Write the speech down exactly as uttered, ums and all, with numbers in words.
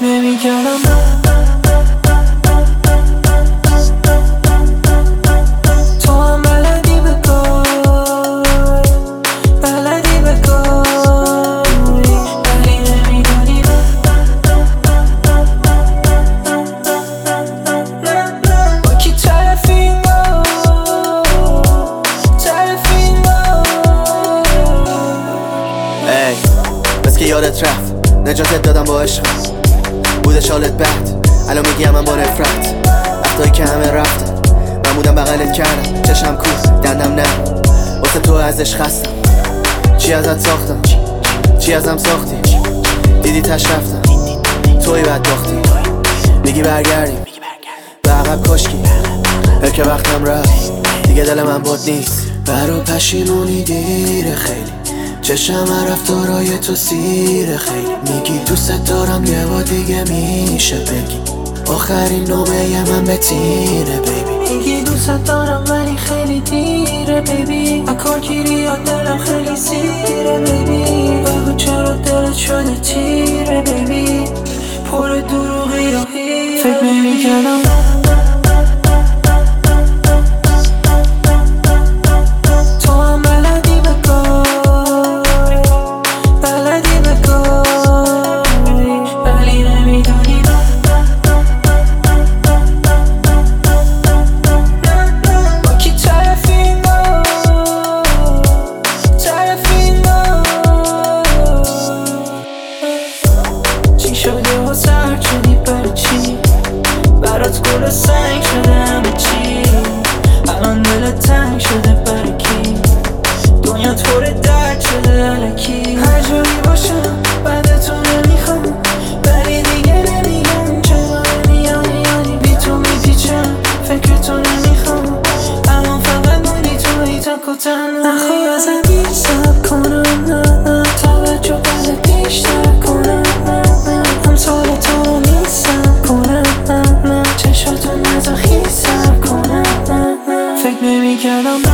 فکر نمی‌کردم تو هم بلدی بگوی بلدی بگوی ولی نمی‌دونی با کی طرفی طرفی ای بس که یادت رفت نجاتت دادم با عشق بودش حالت بد الان میگی من با نفرت وقتایی که همه رفتن من بودم بغلت کردم چشم کوه دندم نه واسه تو ازش خستم چی ازت ساختم چی ازم ساختی دیدی تش رفتم توی بدبختی میگی برگردیم به عقب کاشکی هر که وقتم رفت دیگه دل من باد نیست برا پشیمونی دیره خیلی چشم رفتارای تو سیره خیلی میگی دوست دارم یه با دیگه میشه بگی آخرین نوبه من به تیره بیبی میگی دوست دارم ولی خیلی دیره بیبی اکار گیری یا دلم خیلی سیره بیبی بگو چرا دلت شده تیره بیبی پر دروغی یا هیره فکر نمی‌کردم سرد شدی برای چی برات گل سنگ شده همه چی الان دلت تنگ شده برای کی دنیا پر درد شده الکی هر جایی باشم بعد تو نمیخوام ولی دیگه نمیگم چرا نمیانی یعنی بی تو میپیچم فکر تو نمیخوام الان فقط موندی توی تک و تنها نخواه ازم بیر سب کنم نه نه توجه بده بیشتر کنم امثال تو رو نیستم کنم نه نه چشاتو نزا خیسم کنم نه نه فکر نمی کردم